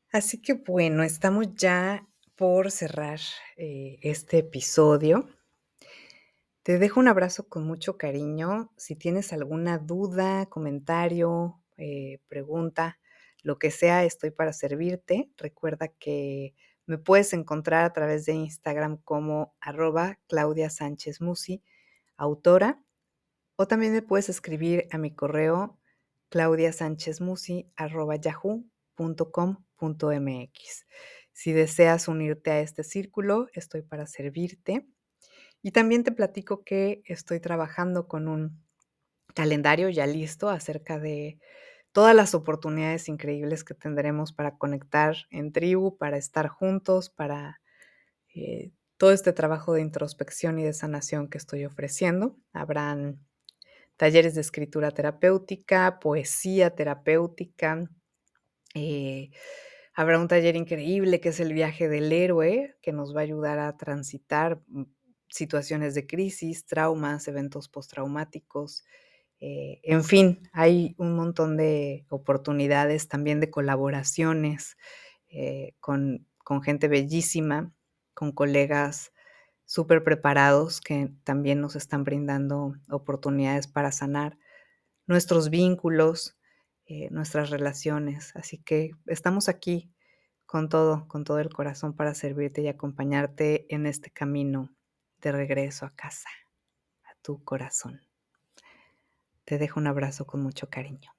Así que bueno, estamos ya por cerrar este episodio. Te dejo un abrazo con mucho cariño. Si tienes alguna duda, comentario, pregunta, lo que sea, estoy para servirte. Recuerda que me puedes encontrar a través de Instagram como @Claudia Sánchez Musi, autora, o también me puedes escribir a mi correo claudiasanchezmusi@yahoo.com.mx. Si deseas unirte a este círculo, estoy para servirte. Y también te platico que estoy trabajando con un calendario ya listo acerca de todas las oportunidades increíbles que tendremos para conectar en tribu, para estar juntos, para todo este trabajo de introspección y de sanación que estoy ofreciendo. Habrán talleres de escritura terapéutica, poesía terapéutica. eh, Habrá un taller increíble que es el viaje del héroe, que nos va a ayudar a transitar situaciones de crisis, traumas, eventos postraumáticos. En fin, hay un montón de oportunidades también de colaboraciones con gente bellísima, con colegas súper preparados que también nos están brindando oportunidades para sanar nuestros vínculos, nuestras relaciones. Así que estamos aquí con todo el corazón para servirte y acompañarte en este camino de regreso a casa, a tu corazón. Te dejo un abrazo con mucho cariño.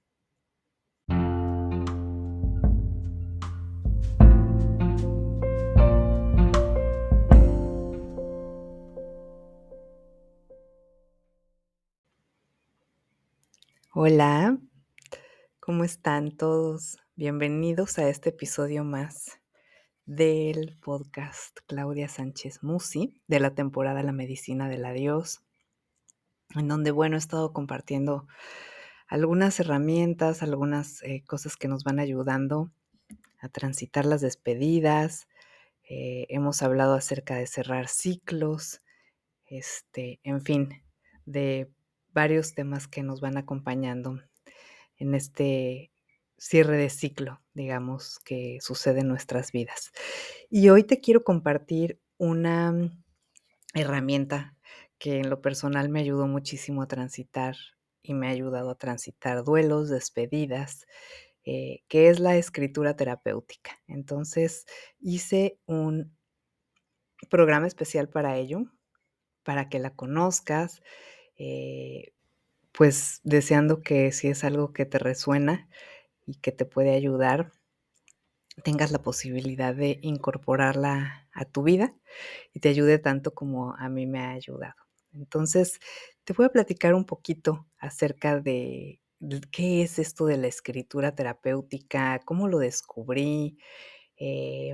Hola, ¿cómo están todos? Bienvenidos a este episodio más del podcast Claudia Sánchez Musi de la temporada La Medicina del Adiós, en donde, bueno, he estado compartiendo algunas herramientas, algunas cosas que nos van ayudando a transitar las despedidas. Hemos hablado acerca de cerrar ciclos, en fin, de varios temas que nos van acompañando en este cierre de ciclo, digamos, que sucede en nuestras vidas. Y hoy te quiero compartir una herramienta que en lo personal me ayudó muchísimo a transitar y me ha ayudado a transitar duelos, despedidas, que es la escritura terapéutica. Entonces, hice un programa especial para ello, para que la conozcas, eh, pues, deseando que si es algo que te resuena y que te puede ayudar, tengas la posibilidad de incorporarla a tu vida y te ayude tanto como a mí me ha ayudado. Entonces, te voy a platicar un poquito acerca de qué es esto de la escritura terapéutica, cómo lo descubrí. Eh,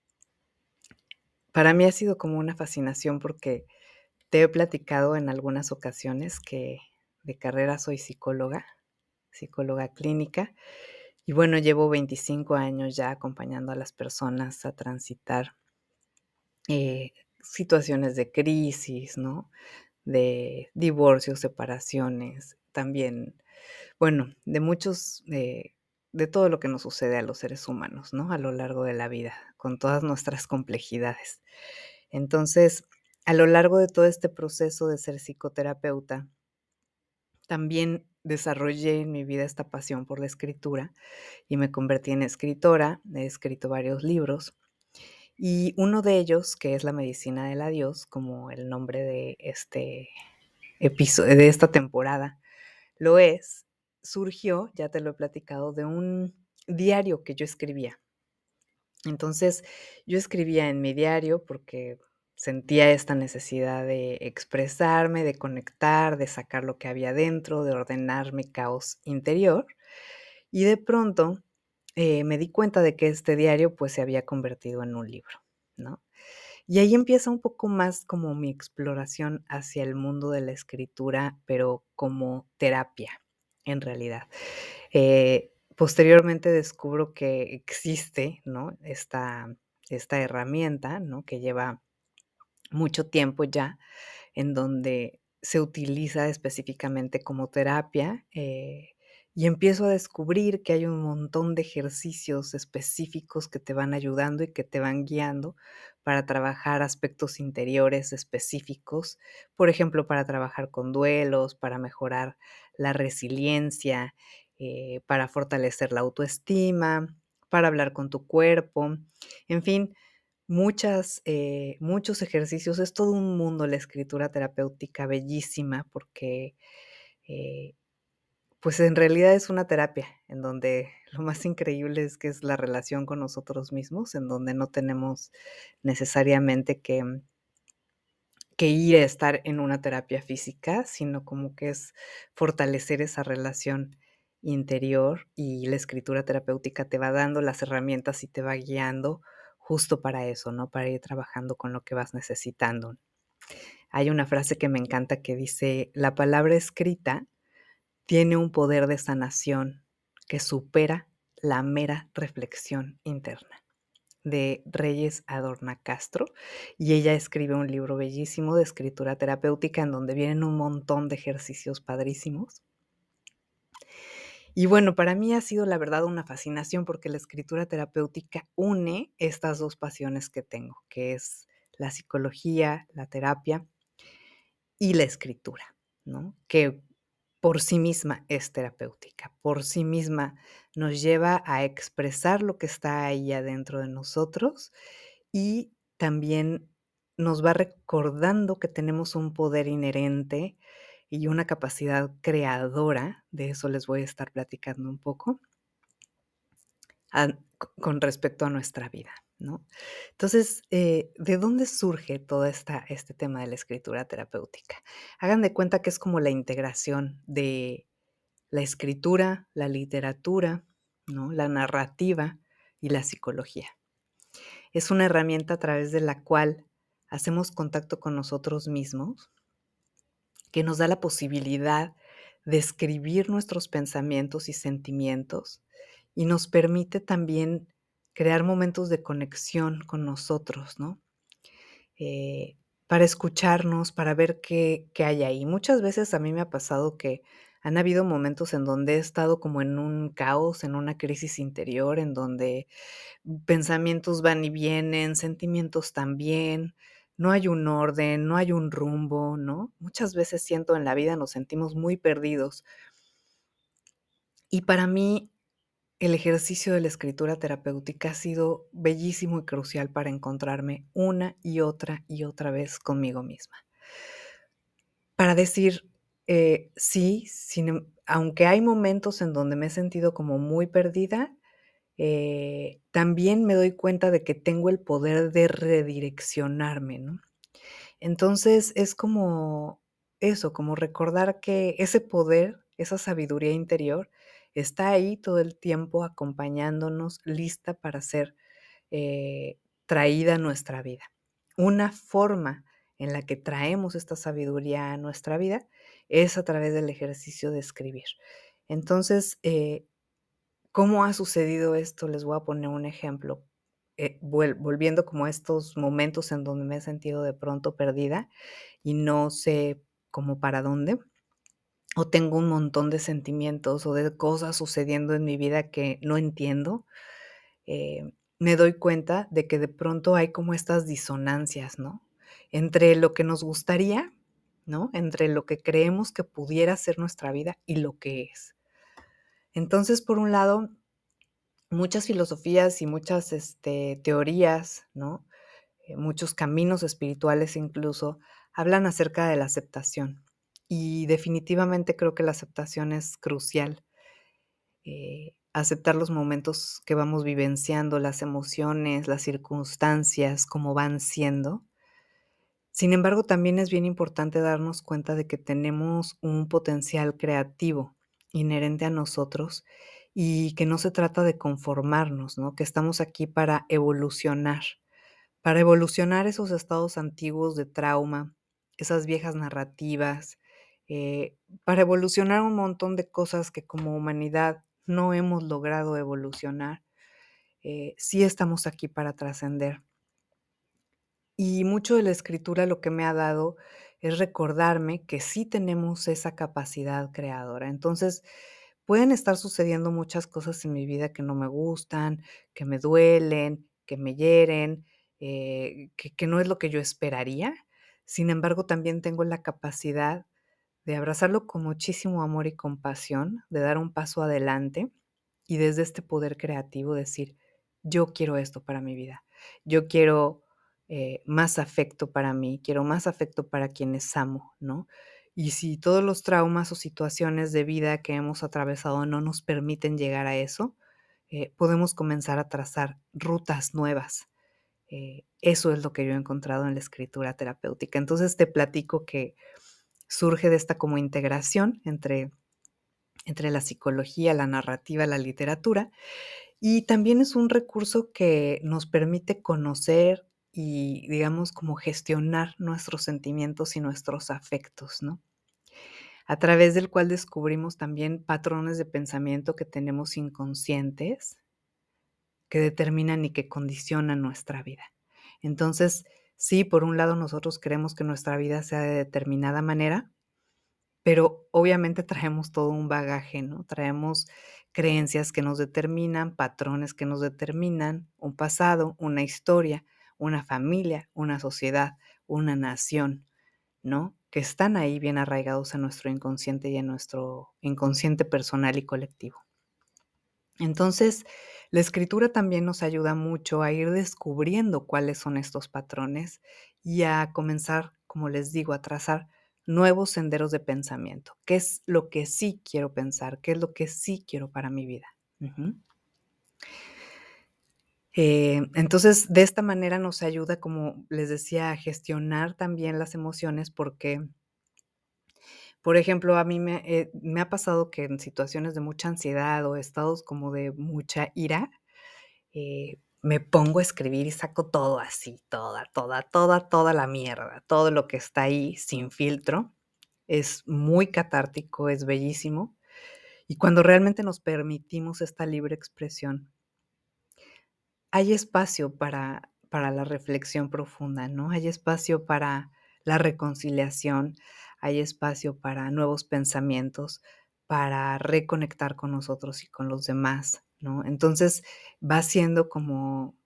para mí ha sido como una fascinación porque te he platicado en algunas ocasiones que de carrera soy psicóloga, psicóloga clínica, y bueno, llevo 25 años ya acompañando a las personas a transitar eh, situaciones de crisis, ¿no? De divorcios, separaciones, también, bueno, de muchos, de todo lo que nos sucede a los seres humanos, ¿no? A lo largo de la vida, con todas nuestras complejidades. Entonces, a lo largo de todo este proceso de ser psicoterapeuta, también desarrollé en mi vida esta pasión por la escritura y me convertí en escritora. He escrito varios libros y uno de ellos, que es La Medicina del Adiós, como el nombre de este episodio, de esta temporada, lo es, surgió, ya te lo he platicado, de un diario que yo escribía. Entonces, yo escribía en mi diario porque sentía esta necesidad de expresarme, de conectar, de sacar lo que había dentro, de ordenar mi caos interior. Y de pronto, me di cuenta de que este diario, pues, se había convertido en un libro, ¿no? Y ahí empieza un poco más como mi exploración hacia el mundo de la escritura, pero como terapia, en realidad. Posteriormente descubro que existe, ¿no? Esta herramienta, ¿no? Que lleva mucho tiempo ya, en donde se utiliza específicamente como terapia, y empiezo a descubrir que hay un montón de ejercicios específicos que te van ayudando y que te van guiando para trabajar aspectos interiores específicos, por ejemplo, para trabajar con duelos, para mejorar la resiliencia, para fortalecer la autoestima, para hablar con tu cuerpo, en fin, muchos ejercicios. Es todo un mundo la escritura terapéutica bellísima porque, eh, pues, en realidad es una terapia en donde lo más increíble es que es la relación con nosotros mismos, en donde no tenemos necesariamente que ir a estar en una terapia física, sino como que es fortalecer esa relación interior, y la escritura terapéutica te va dando las herramientas y te va guiando justo para eso, ¿no? Para ir trabajando con lo que vas necesitando. Hay una frase que me encanta que dice: "La palabra escrita tiene un poder de sanación que supera la mera reflexión interna", de Reyes Adorna Castro, y ella escribe un libro bellísimo de escritura terapéutica en donde vienen un montón de ejercicios padrísimos. Y bueno, para mí ha sido la verdad una fascinación porque la escritura terapéutica une estas 2 pasiones que tengo, que es la psicología, la terapia y la escritura, ¿no? Que por sí misma es terapéutica, por sí misma nos lleva a expresar lo que está ahí adentro de nosotros y también nos va recordando que tenemos un poder inherente y una capacidad creadora, de eso les voy a estar platicando un poco, con respecto a nuestra vida, ¿no? Entonces, ¿de dónde surge todo este tema de la escritura terapéutica? Hagan de cuenta que es como la integración de la escritura, la literatura, ¿no? La narrativa y la psicología. Es una herramienta a través de la cual hacemos contacto con nosotros mismos, que nos da la posibilidad de escribir nuestros pensamientos y sentimientos, y nos permite también crear momentos de conexión con nosotros, ¿no? eh, para escucharnos, para ver qué hay ahí. Muchas veces a mí me ha pasado que han habido momentos en donde he estado como en un caos, en una crisis interior, en donde pensamientos van y vienen, sentimientos también, no hay un orden, no hay un rumbo, ¿no? Muchas veces siento en la vida nos sentimos muy perdidos. Y para mí el ejercicio de la escritura terapéutica ha sido bellísimo y crucial para encontrarme una y otra vez conmigo misma. Para decir, sí, aunque hay momentos en donde me he sentido como muy perdida, también me doy cuenta de que tengo el poder de redireccionarme, ¿no? Entonces, es como eso, como recordar que ese poder, esa sabiduría interior, está ahí todo el tiempo acompañándonos, lista para ser, traída a nuestra vida. Una forma en la que traemos esta sabiduría a nuestra vida es a través del ejercicio de escribir. Entonces, ¿cómo ha sucedido esto? Les voy a poner un ejemplo, volviendo como a estos momentos en donde me he sentido de pronto perdida y no sé cómo para dónde, o tengo un montón de sentimientos o de cosas sucediendo en mi vida que no entiendo, me doy cuenta de que de pronto hay como estas disonancias, ¿no? Entre lo que nos gustaría, ¿no? Entre lo que creemos que pudiera ser nuestra vida y lo que es. Entonces, por un lado, muchas filosofías y muchas, teorías, ¿no? Muchos caminos espirituales incluso, hablan acerca de la aceptación. Y definitivamente creo que la aceptación es crucial. Aceptar los momentos que vamos vivenciando, las emociones, las circunstancias, como van siendo. Sin embargo, también es bien importante darnos cuenta de que tenemos un potencial creativo inherente a nosotros y que no se trata de conformarnos, ¿no? Que estamos aquí para evolucionar esos estados antiguos de trauma, esas viejas narrativas, para evolucionar un montón de cosas que como humanidad no hemos logrado evolucionar. Sí estamos aquí para trascender. Y mucho de la escritura lo que me ha dado es recordarme que sí tenemos esa capacidad creadora. Entonces, pueden estar sucediendo muchas cosas en mi vida que no me gustan, que me duelen, que me hieren, que no es lo que yo esperaría. Sin embargo, también tengo la capacidad de abrazarlo con muchísimo amor y compasión, de dar un paso adelante y desde este poder creativo decir: "Yo quiero esto para mi vida. Yo quiero, más afecto para mí, quiero más afecto para quienes amo", ¿no? Y si todos los traumas o situaciones de vida que hemos atravesado no nos permiten llegar a eso, podemos comenzar a trazar rutas nuevas. Eso es lo que yo he encontrado en la escritura terapéutica. Entonces, te platico que surge de esta como integración entre la psicología, la narrativa, la literatura, y también es un recurso que nos permite conocer y, digamos, como gestionar nuestros sentimientos y nuestros afectos, ¿no? A través del cual descubrimos también patrones de pensamiento que tenemos inconscientes, que determinan y que condicionan nuestra vida. Entonces, sí, por un lado, nosotros queremos que nuestra vida sea de determinada manera, pero obviamente traemos todo un bagaje, ¿no? Traemos creencias que nos determinan, patrones que nos determinan, un pasado, una historia, una familia, una sociedad, una nación, ¿no? Que están ahí bien arraigados en nuestro inconsciente y en nuestro inconsciente personal y colectivo. Entonces, la escritura también nos ayuda mucho a ir descubriendo cuáles son estos patrones y a comenzar, como les digo, a trazar nuevos senderos de pensamiento. ¿Qué es lo que sí quiero pensar? ¿Qué es lo que sí quiero para mi vida? Ujú. Entonces, de esta manera nos ayuda, como les decía, a gestionar también las emociones porque, por ejemplo, a mí me ha pasado que en situaciones de mucha ansiedad o estados como de mucha ira, me pongo a escribir y saco todo así, toda la mierda, todo lo que está ahí sin filtro. Es muy catártico, es bellísimo. Y cuando realmente nos permitimos esta libre expresión, hay espacio para la reflexión profunda, ¿no? Hay espacio para la reconciliación, hay espacio para nuevos pensamientos, para reconectar con nosotros y con los demás, ¿no? Entonces, va siendo como,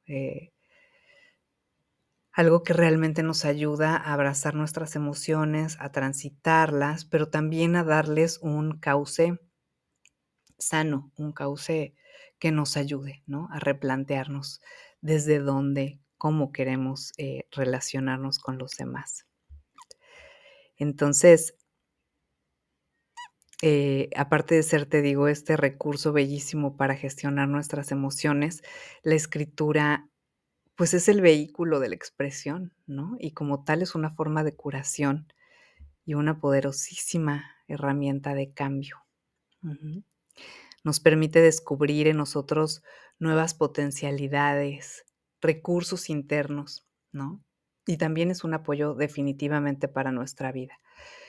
algo que realmente nos ayuda a abrazar nuestras emociones, a transitarlas, pero también a darles un cauce sano, un cauce que nos ayude, ¿no? A replantearnos desde dónde, cómo queremos, relacionarnos con los demás. Entonces, aparte de ser, te digo, este recurso bellísimo para gestionar nuestras emociones, la escritura, pues, es el vehículo de la expresión, ¿no? Y como tal es una forma de curación y una poderosísima herramienta de cambio. Ujú. Nos permite descubrir en nosotros nuevas potencialidades, recursos internos, ¿no? Y también es un apoyo definitivamente para nuestra vida.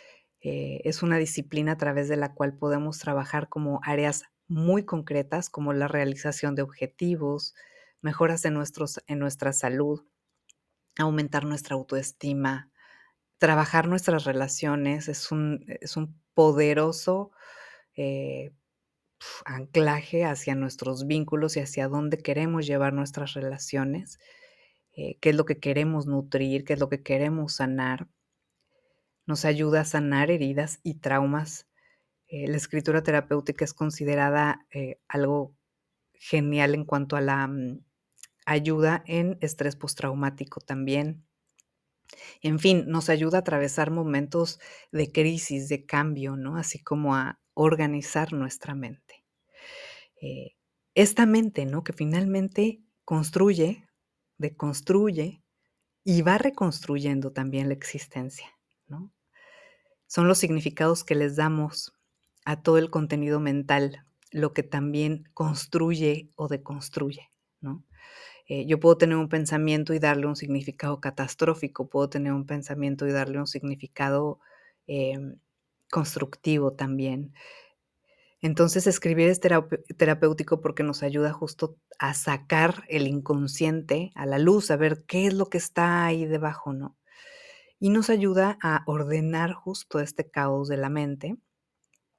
Es una disciplina a través de la cual podemos trabajar como áreas muy concretas, como la realización de objetivos, mejoras en nuestra salud, aumentar nuestra autoestima, trabajar nuestras relaciones. Es un poderoso, eh, anclaje hacia nuestros vínculos y hacia dónde queremos llevar nuestras relaciones, qué es lo que queremos nutrir, qué es lo que queremos sanar. Nos ayuda a sanar heridas y traumas. La escritura terapéutica es considerada, algo genial en cuanto a la, ayuda en estrés postraumático también. En fin, nos ayuda a atravesar momentos de crisis, de cambio, ¿no? Así como a organizar nuestra mente. Eh, Esta mente, ¿no? Que finalmente construye, deconstruye y va reconstruyendo también la existencia, ¿no? Son los significados que les damos a todo el contenido mental, lo que también construye o deconstruye, ¿no? Yo puedo tener un pensamiento y darle un significado catastrófico, puedo tener un pensamiento y darle un significado, em, constructivo también. Entonces, escribir es terapéutico porque nos ayuda justo a sacar el inconsciente a la luz, a ver qué es lo que está ahí debajo, ¿no? Y nos ayuda a ordenar justo este caos de la mente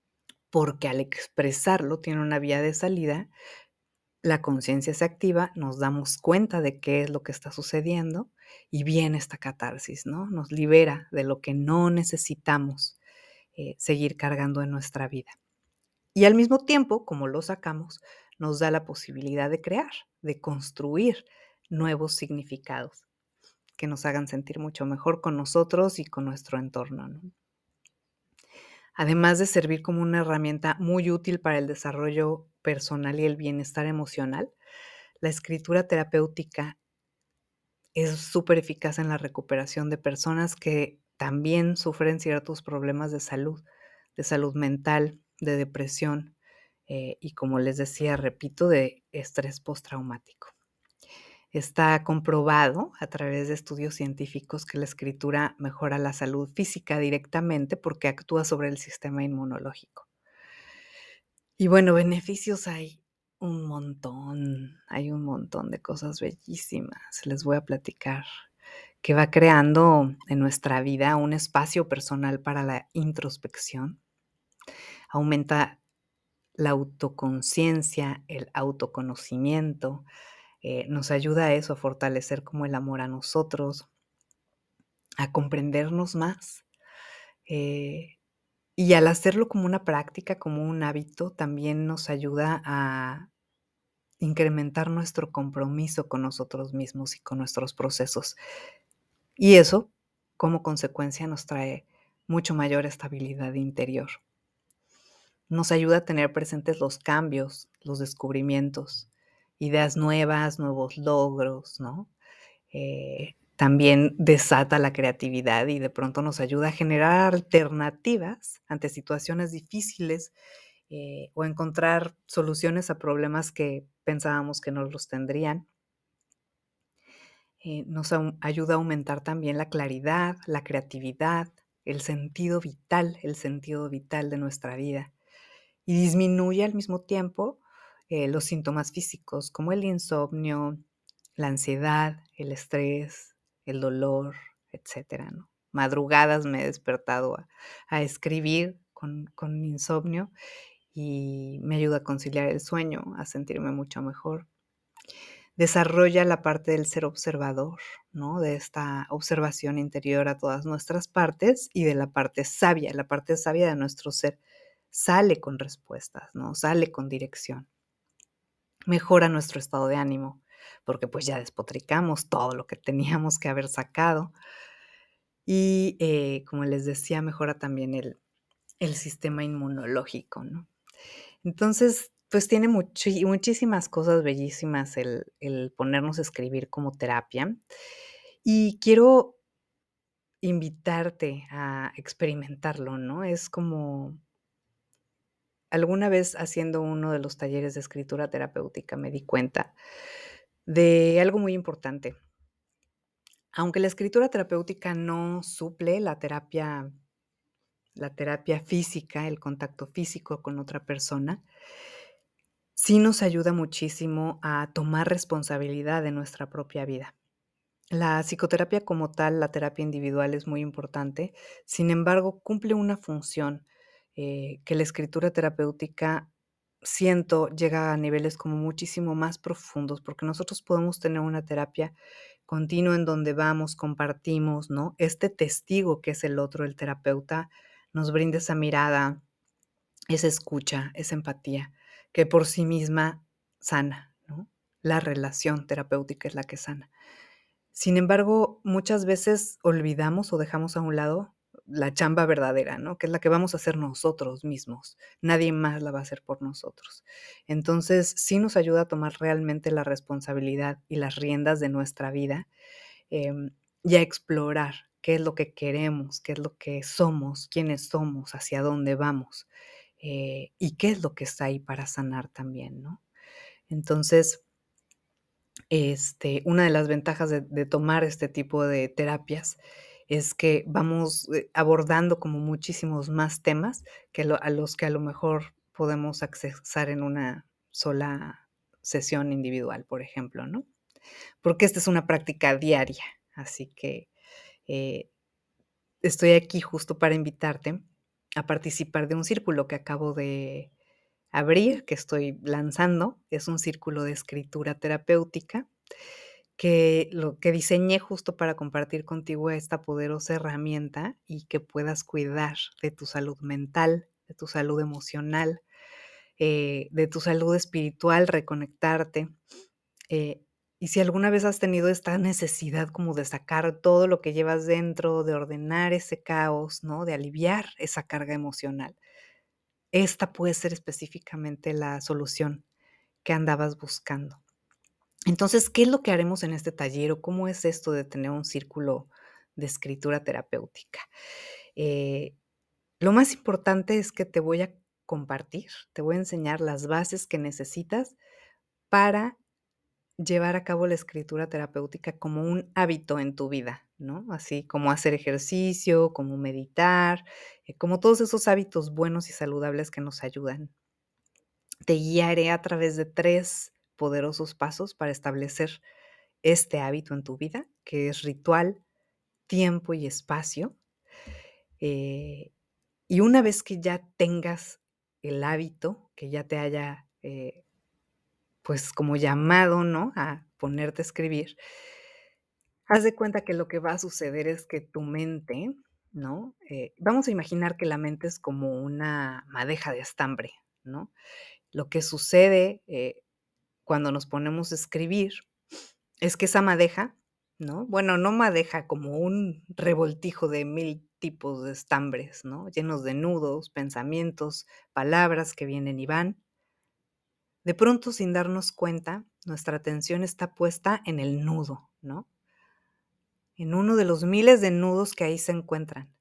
porque al expresarlo tiene una vía de salida, la conciencia se activa, nos damos cuenta de qué es lo que está sucediendo y viene esta catarsis, ¿no? Nos libera de lo que no necesitamos seguir cargando en nuestra vida. Y al mismo tiempo, como lo sacamos, nos da la posibilidad de crear, de construir nuevos significados que nos hagan sentir mucho mejor con nosotros y con nuestro entorno, ¿no? Además de servir como una herramienta muy útil para el desarrollo personal y el bienestar emocional, la escritura terapéutica es súper eficaz en la recuperación de personas que también sufren ciertos problemas de salud mental, de depresión, y como les decía, repito, de estrés postraumático. Está comprobado a través de estudios científicos que la escritura mejora la salud física directamente porque actúa sobre el sistema inmunológico. Y bueno, beneficios hay un montón de cosas bellísimas. Les voy a platicar que va creando en nuestra vida un espacio personal para la introspección, aumenta la autoconciencia, el autoconocimiento, nos ayuda a eso, a fortalecer como el amor a nosotros, a comprendernos más. eh, y al hacerlo como una práctica, como un hábito, también nos ayuda a incrementar nuestro compromiso con nosotros mismos y con nuestros procesos. Y eso, como consecuencia, nos trae mucho mayor estabilidad interior. Nos ayuda a tener presentes los cambios, los descubrimientos, ideas nuevas, nuevos logros, ¿no? También desata la creatividad y de pronto nos ayuda a generar alternativas ante situaciones difíciles, o encontrar soluciones a problemas que pensábamos que no los tendrían. Nos ayuda a aumentar también la claridad, la creatividad, el sentido vital de nuestra vida. Y disminuye al mismo tiempo los síntomas físicos como el insomnio, la ansiedad, el estrés, el dolor, etcétera, ¿no? Madrugadas me he despertado a escribir con insomnio y me ayuda a conciliar el sueño, a sentirme mucho mejor. Desarrolla la parte del ser observador, ¿no? De esta observación interior a todas nuestras partes y de la parte sabia de nuestro ser sale con respuestas, ¿no? Sale con dirección. Mejora nuestro estado de ánimo, porque pues ya despotricamos todo lo que teníamos que haber sacado. Y como les decía, mejora también el sistema inmunológico, ¿no? Entonces, pues tiene muchísimas cosas bellísimas el ponernos a escribir como terapia. Y quiero invitarte a experimentarlo, ¿no? Es como alguna vez haciendo uno de los talleres de escritura terapéutica me di cuenta de algo muy importante. Aunque la escritura terapéutica no suple la terapia física, el contacto físico con otra persona, sí nos ayuda muchísimo a tomar responsabilidad de nuestra propia vida. La psicoterapia como tal, la terapia individual es muy importante, sin embargo, cumple una función que la escritura terapéutica siento llega a niveles como muchísimo más profundos, porque nosotros podemos tener una terapia continua en donde vamos, compartimos, ¿no? Este testigo que es el otro, el terapeuta, nos brinda esa mirada, esa escucha, esa empatía, que por sí misma sana, ¿no? La relación terapéutica es la que sana. Sin embargo, muchas veces olvidamos o dejamos a un lado la chamba verdadera, ¿no? Que es la que vamos a hacer nosotros mismos. Nadie más la va a hacer por nosotros. Entonces, sí nos ayuda a tomar realmente la responsabilidad y las riendas de nuestra vida, y a explorar qué es lo que queremos, qué es lo que somos, quiénes somos, hacia dónde vamos, y qué es lo que está ahí para sanar también, ¿no? Entonces, una de las ventajas de tomar este tipo de terapias es que vamos, abordando como muchísimos más temas a los que a lo mejor podemos accesar en una sola sesión individual, por ejemplo, ¿no? Porque esta es una práctica diaria, así que, eh, estoy aquí justo para invitarte a participar de un círculo que acabo de abrir, que estoy lanzando. Es un círculo de escritura terapéutica que lo que diseñé justo para compartir contigo esta poderosa herramienta y que puedas cuidar de tu salud mental, de tu salud emocional, de tu salud espiritual, reconectarte. Eh, y si alguna vez has tenido esta necesidad como de sacar todo lo que llevas dentro, de ordenar ese caos, ¿no? De aliviar esa carga emocional, esta puede ser específicamente la solución que andabas buscando. Entonces, ¿qué es lo que haremos en este taller o cómo es esto de tener un círculo de escritura terapéutica? Eh, lo más importante es que te voy a compartir, te voy a enseñar las bases que necesitas para llevar a cabo la escritura terapéutica como un hábito en tu vida, ¿no? Así como hacer ejercicio, como meditar, como todos esos hábitos buenos y saludables que nos ayudan. Te guiaré a través de 3 poderosos pasos para establecer este hábito en tu vida, que es ritual, tiempo y espacio. Eh, y una vez que ya tengas el hábito, que ya te haya, pues, como llamado, ¿no?, a ponerte a escribir, haz de cuenta que lo que va a suceder es que tu mente, ¿no? Vamos a imaginar que la mente es como una madeja de estambre, ¿no? Lo que sucede, cuando nos ponemos a escribir es que esa madeja, ¿no? Bueno, no madeja, como un revoltijo de 1000 tipos de estambres, ¿no? Llenos de nudos, pensamientos, palabras que vienen y van. De pronto, sin darnos cuenta, nuestra atención está puesta en el nudo, ¿no? En uno de los miles de nudos que ahí se encuentran.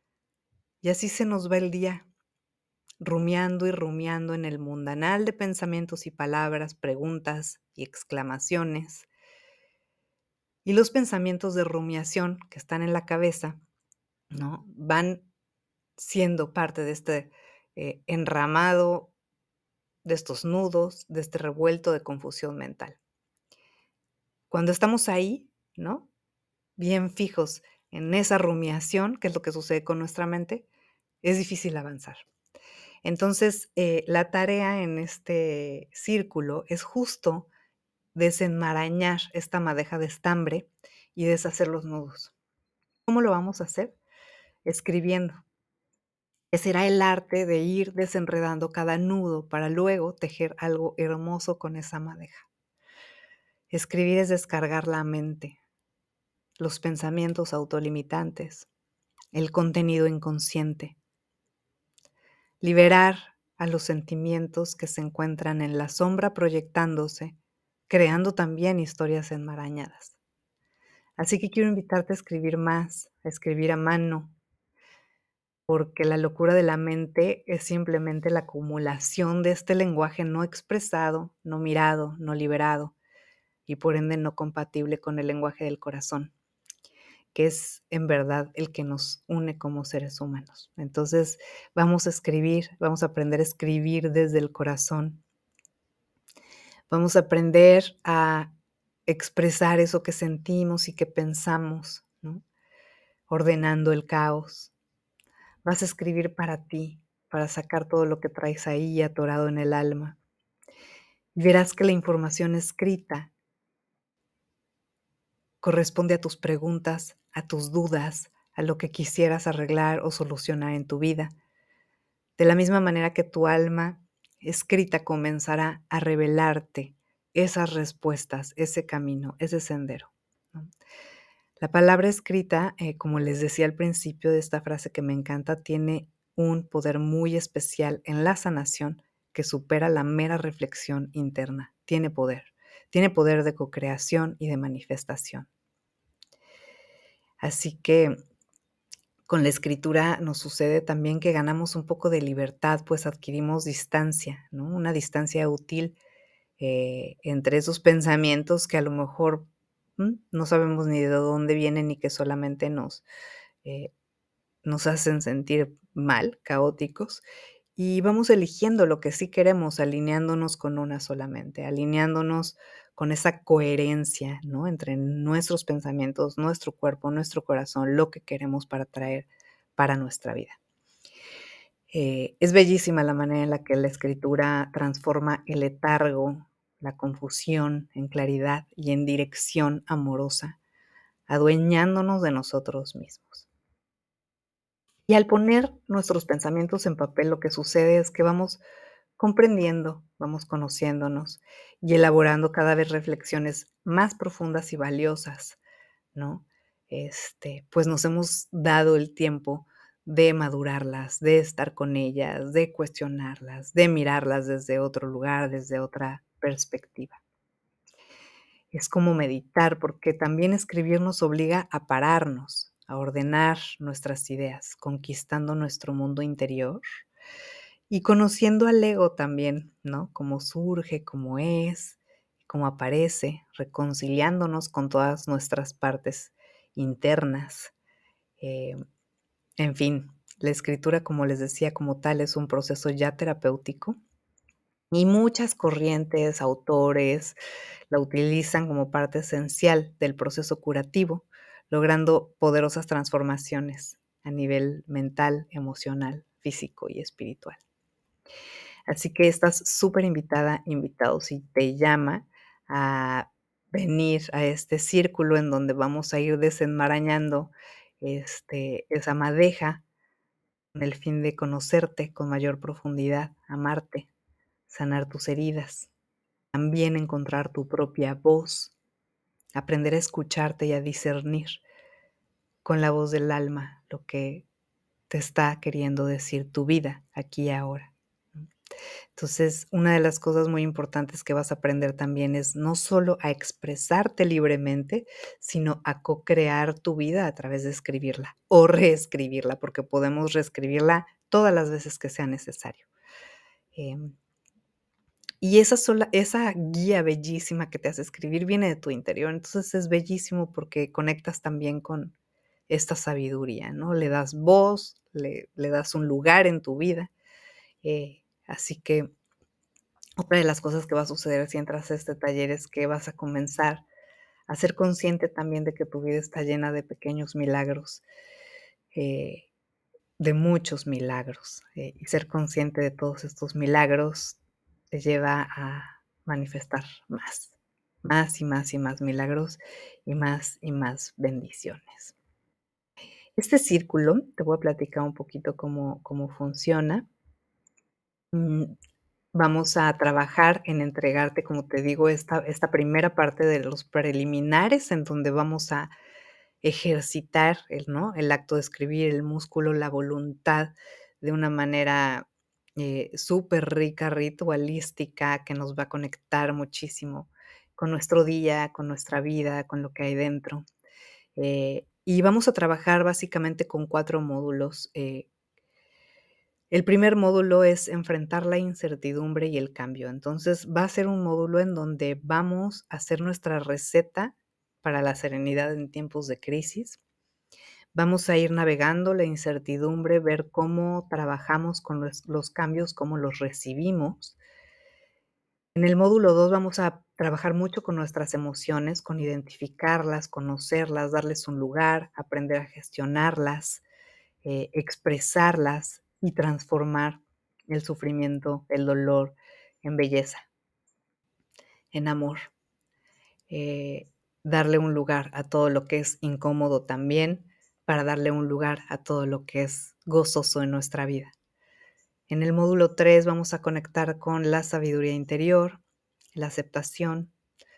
Y así se nos va el día, rumiando y rumiando en el mundanal de pensamientos y palabras, preguntas y exclamaciones. Y los pensamientos de rumiación que están en la cabeza, ¿no? Van siendo parte de este, enramado, de estos nudos, de este revuelto de confusión mental. Cuando estamos ahí, ¿no? Bien fijos en esa rumiación, que es lo que sucede con nuestra mente, es difícil avanzar. Entonces, la tarea en este círculo es justo desenmarañar esta madeja de estambre y deshacer los nudos. ¿Cómo lo vamos a hacer? Escribiendo, que será el arte de ir desenredando cada nudo para luego tejer algo hermoso con esa madeja. Escribir es descargar la mente, los pensamientos autolimitantes, el contenido inconsciente, liberar a los sentimientos que se encuentran en la sombra proyectándose, creando también historias enmarañadas. Así que quiero invitarte a escribir más, a escribir a mano, porque la locura de la mente es simplemente la acumulación de este lenguaje no expresado, no mirado, no liberado y por ende no compatible con el lenguaje del corazón, que es en verdad el que nos une como seres humanos. Entonces, vamos a escribir, vamos a aprender a escribir desde el corazón. Vamos a aprender a expresar eso que sentimos y que pensamos, ¿no? Ordenando el caos. Vas a escribir para ti, para sacar todo lo que traes ahí atorado en el alma. Y verás que la información escrita corresponde a tus preguntas, a tus dudas, a lo que quisieras arreglar o solucionar en tu vida. De la misma manera que tu alma escrita comenzará a revelarte esas respuestas, ese camino, ese sendero, ¿no? La palabra escrita, como les decía al principio de esta frase que me encanta, tiene un poder muy especial en la sanación que supera la mera reflexión interna. Tiene poder de cocreación y de manifestación. Así que con la escritura nos sucede también que ganamos un poco de libertad, pues adquirimos distancia, ¿no? Una distancia útil entre esos pensamientos que a lo mejor no sabemos ni de dónde vienen y que solamente eh, nos hacen sentir mal, caóticos, y vamos eligiendo lo que sí queremos, alineándonos con una solamente, alineándonos con esa coherencia, ¿no? Entre nuestros pensamientos, nuestro cuerpo, nuestro corazón, lo que queremos para traer para nuestra vida. Es bellísima la manera en la que la escritura transforma el letargo, la confusión en claridad y en dirección amorosa, adueñándonos de nosotros mismos. Y al poner nuestros pensamientos en papel, lo que sucede es que vamos comprendiendo, vamos conociéndonos y elaborando cada vez reflexiones más profundas y valiosas, ¿no? Pues nos hemos dado el tiempo de madurarlas, de estar con ellas, de cuestionarlas, de mirarlas desde otro lugar, desde otra perspectiva. Es como meditar, porque también escribir nos obliga a pararnos, a ordenar nuestras ideas, conquistando nuestro mundo interior y conociendo al ego también, ¿no? Cómo surge, cómo es, cómo aparece, reconciliándonos con todas nuestras partes internas. Eh, en fin, la escritura, como les decía, como tal, es un proceso ya terapéutico y muchas corrientes, autores, la utilizan como parte esencial del proceso curativo, logrando poderosas transformaciones a nivel mental, emocional, físico y espiritual. Así que estás súper invitada, invitado, si te llama a venir a este círculo en donde vamos a ir desenmarañando, esa madeja con el fin de conocerte con mayor profundidad, amarte, sanar tus heridas, también encontrar tu propia voz, aprender a escucharte y a discernir con la voz del alma lo que te está queriendo decir tu vida aquí y ahora. Entonces, una de las cosas muy importantes que vas a aprender también es no solo a expresarte libremente, sino a co-crear tu vida a través de escribirla o reescribirla, porque podemos reescribirla todas las veces que sea necesario. Em, y esa guía bellísima que te hace escribir viene de tu interior. Entonces, es bellísimo porque conectas también con esta sabiduría, ¿no? Le das voz, le das un lugar en tu vida. Así que otra de las cosas que va a suceder si entras a este taller es que vas a comenzar a ser consciente también de que tu vida está llena de pequeños milagros, eh, de muchos milagros, y ser consciente de todos estos milagros te lleva a manifestar más y más y más milagros y más bendiciones. Este círculo, te voy a platicar un poquito cómo funciona. Mm, Vamos a trabajar en entregarte, como te digo, esta primera parte de los preliminares, en donde vamos a ejercitar ¿no? El acto de escribir, el músculo, la voluntad, de una manera, súper rica, ritualística, que nos va a conectar muchísimo con nuestro día, con nuestra vida, con lo que hay dentro. Y vamos a trabajar básicamente con 4 módulos. El primer módulo es enfrentar la incertidumbre y el cambio. Entonces, va a ser un módulo en donde vamos a hacer nuestra receta para la serenidad en tiempos de crisis. Vamos a ir navegando la incertidumbre, ver cómo trabajamos con los cambios, cómo los recibimos. En el módulo 2 vamos a trabajar mucho con nuestras emociones, con identificarlas, conocerlas, darles un lugar, aprender a gestionarlas, expresarlas y transformar el sufrimiento, el dolor en belleza, en amor. Eh, Darle un lugar a todo lo que es incómodo también, para darle un lugar a todo lo que es gozoso en nuestra vida. En el módulo 3 vamos a conectar con la sabiduría interior, la aceptación,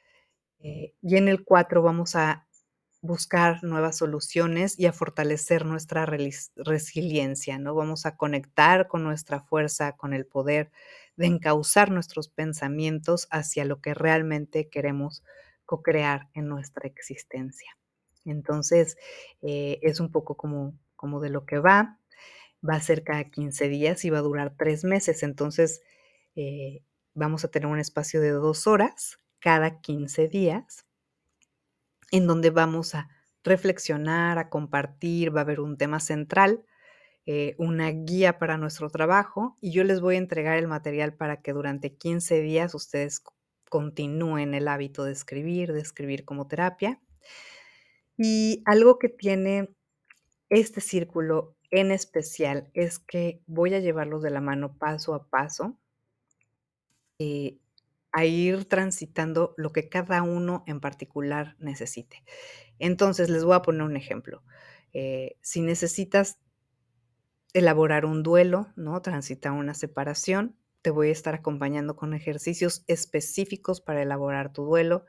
y en el 4 vamos a buscar nuevas soluciones y a fortalecer nuestra resiliencia, ¿no? Vamos a conectar con nuestra fuerza, con el poder de encauzar nuestros pensamientos hacia lo que realmente queremos co-crear en nuestra existencia. Entonces, es un poco como de lo que va a ser cada 15 días y va a durar 3 meses. Entonces, eh, vamos a tener un espacio de 2 horas cada 15 días en donde vamos a reflexionar, a compartir, va a haber un tema central, una guía para nuestro trabajo y yo les voy a entregar el material para que durante 15 días ustedes continúen el hábito de escribir como terapia. Y algo que tiene este círculo en especial es que voy a llevarlos de la mano paso a paso, eh, a ir transitando lo que cada uno en particular necesite. Entonces, les voy a poner un ejemplo. Si necesitas elaborar un duelo, ¿no? Transitar una separación, te voy a estar acompañando con ejercicios específicos para elaborar tu duelo.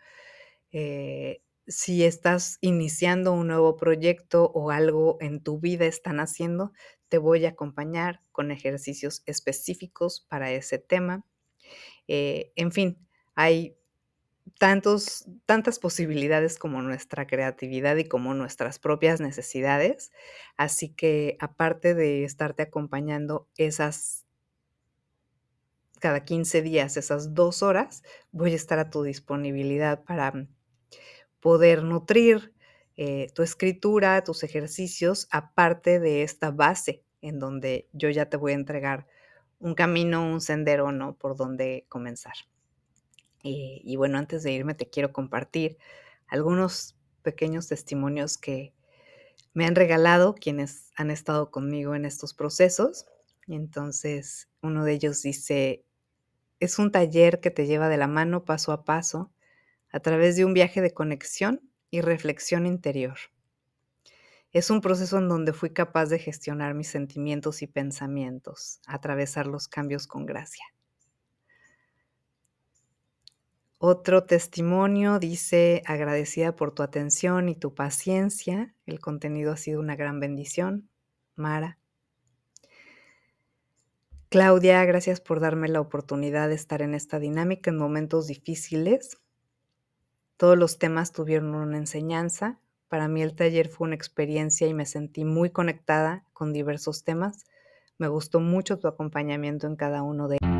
Si estás iniciando un nuevo proyecto o algo en tu vida están haciendo, te voy a acompañar con ejercicios específicos para ese tema. En fin, hay tantas posibilidades como nuestra creatividad y como nuestras propias necesidades. Así que, aparte de estarte acompañando esas cada 15 días, esas 2 horas, voy a estar a tu disponibilidad para poder nutrir, tu escritura, tus ejercicios, aparte de esta base en donde yo ya te voy a entregar un camino, un sendero, ¿no?, por donde comenzar. Y bueno, antes de irme, te quiero compartir algunos pequeños testimonios que me han regalado quienes han estado conmigo en estos procesos. Y entonces, uno de ellos dice: "Es un taller que te lleva de la mano paso a paso, a través de un viaje de conexión y reflexión interior. Es un proceso en donde fui capaz de gestionar mis sentimientos y pensamientos, atravesar los cambios con gracia". Otro testimonio dice: "Agradecida por tu atención y tu paciencia, el contenido ha sido una gran bendición, Mara". Claudia: "Gracias por darme la oportunidad de estar en esta dinámica en momentos difíciles. Todos los temas tuvieron una enseñanza. Para mí el taller fue una experiencia y me sentí muy conectada con diversos temas. Me gustó mucho tu acompañamiento en cada uno de